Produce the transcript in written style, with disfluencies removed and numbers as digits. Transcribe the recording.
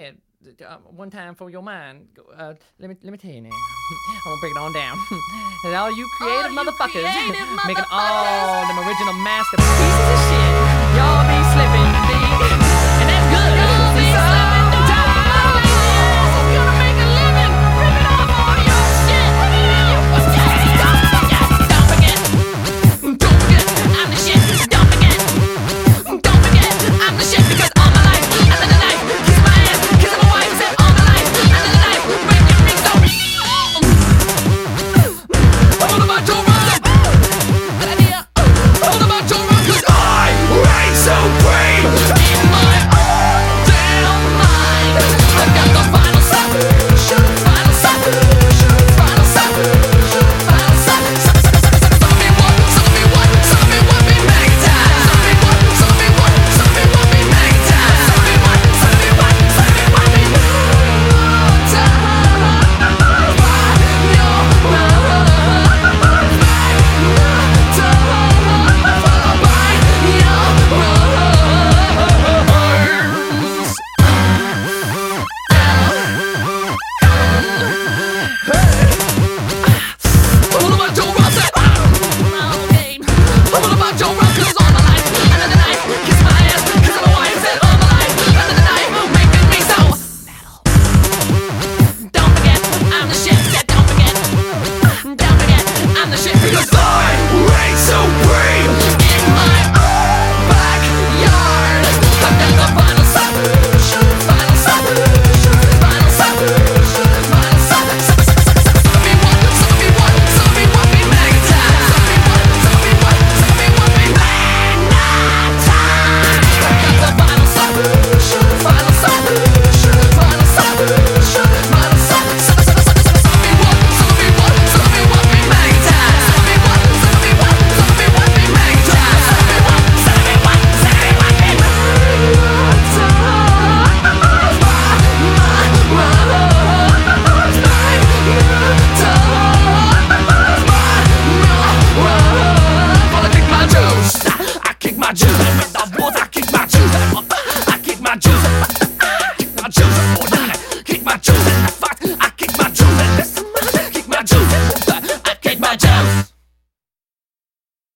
One time for your mind. Let me tell you now. I'm gonna break it on down. And all you creative motherfuckers making all them original masterpieces of shit. Y'all be slipping, and that's good. Y'all be slipping. Gonna make a living, ripping off all your shit. Don't forget, I'm the shit. Don't forget, I'm the shit because all my life, I live the life, kiss my ass, kiss my wife, said all my life, I live the life, breaking me so. All about Joe Rogan, that idea. All about Joe Rogan, 'cause I reign supreme in my own damn mind. I got the final say, final say, final say, final say. Some me what, be many times. Some me what, be many times. Some me what, be all about Joe Rogan. All about Joe Rogan, 'cause all my life, I live the life, kiss my ass, kiss my wife, said all my life, I live the life, making me so metal. Don't forget, I'm the shit, said don't forget, I'm the shit, because I reign supreme in my own backyard. I've got the final say, final say, final say, final say. Some me what, be many times. Some me what, be many times. I've got the final say, final say, final say, final say. Some me what, be many times. Some me what, be many times. Some me what, be many I kick my juice with the balls. I kick my juice. I kick my juice. I kick my juice. Kick my juice.